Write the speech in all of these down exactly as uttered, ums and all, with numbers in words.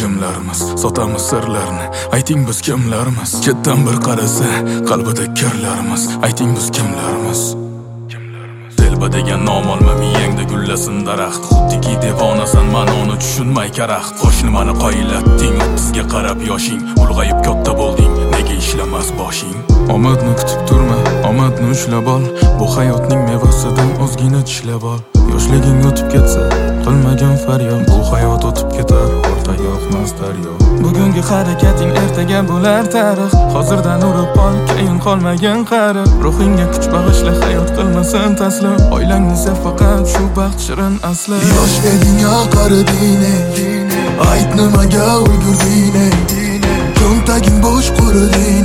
jimlarimiz, sotamiz sirlarni. Ayting biz kimlarimiz? Chetdan bir qarasa qalbida kirlarimiz. Ayting biz kimlarimiz? Telba degan nom olma miyangda gullasin daraxt. Xuddiki devonasan, mana uni tushunmay karaxt. Qo'shni mani qoyillatding, o'ttizga qarab yoshing. Ulg'ayib katta bo'lding, nega ishlamas boshing? Omadni kutib turma, omadni ushlab ol. Bu hayotning mevasidan ozgina tishlab ol. Yoshliging o'tib ketsa, qilmagan faryod. Bu hayot o'tib ketar, orqaga oqmas daryo. Bugungi harakating ertaga bo'lar tarix. Hozirdan urib ol, keyin qolmagan qari. Ruhingga kuch bag'ishla, hayot qilmasin taslim. Oilangni sev faqat, shu baxt shirin asli. Yosh eding ya qariding, ayt nimaga ulgurding? Ko'ntaging bo'sh quriding,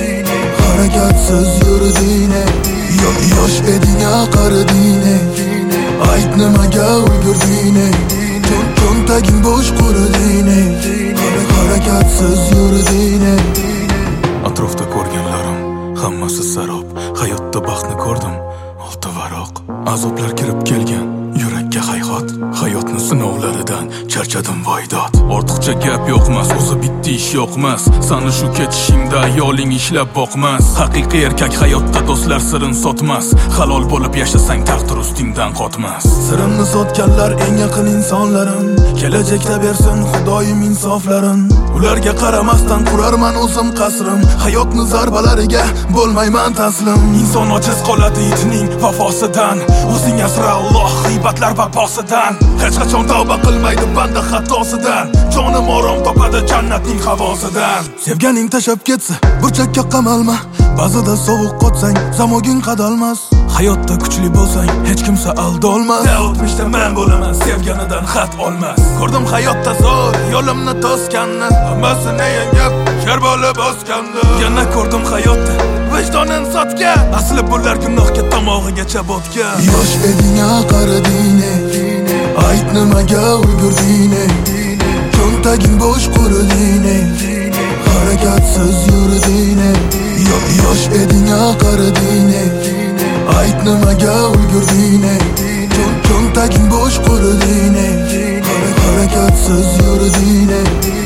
harakatsiz yurding. Yosh eding ya qariding, ayt nimaga ulgurding? Ko'ntaging bo'sh quriding, harakatsiz yurding. Atrofda ko'rganlarim hammasi sarob. Hayotda baxtni ko'rdim, olti varoq. Azoblar kirib kelgan yurakka hayhot. Hayotni sinovlaridan charchadim voydod. Ortiqcha gap yo'qmas, o'zi bitti ish yo'qmas. Sani shu ketishingda ayoling ishlab boqmas. Haqiqiy erkak hayotda do'stlar sirin sotmas. Halol bo'lib yashasang taqdir ustingdan qotmas. Sirimni sotganlar eng yaqin insonlarim. Kelajakda bersin Xudoyim insoflarin. Ularga qaramasdan qurarman o'zim qasrim. Hayotni zarbalariga bo'lmayman taslim. Inson ojiz qoladi itning vafosidan. O'zing asra Alloh g'iybatlar vafosidan. Hech qachon tavba qilmaydi banda xatosidan. Jonim orom topadi jannatning havosidan. Sevganing tashab ketsa burchakka qamalma. Ba'zida sovuq qotsang zamoging qadalmas. Hayotda kuchli bo'lsang hech kimsa aldolmas. O'tmishda men bo'laman, sevganidan xat olmas. Ko'rdim hayotda zo'r yo'limni to'sganni, hammasini yengib sher bo'lib o'sganni. Yana ko'rdim hayotda vijdonin sotgan, asli bular gunohga tomog'igacha botgan. Yosh eding ya qariding, ayt nimaga ulgurding? Ko'ntaging bo'sh quriding, harakatsiz yurding. Yosh eding ya qariding, ayt nimaga ulgurding? Ko'ntaging bo'sh quriding, harakatsiz yurding.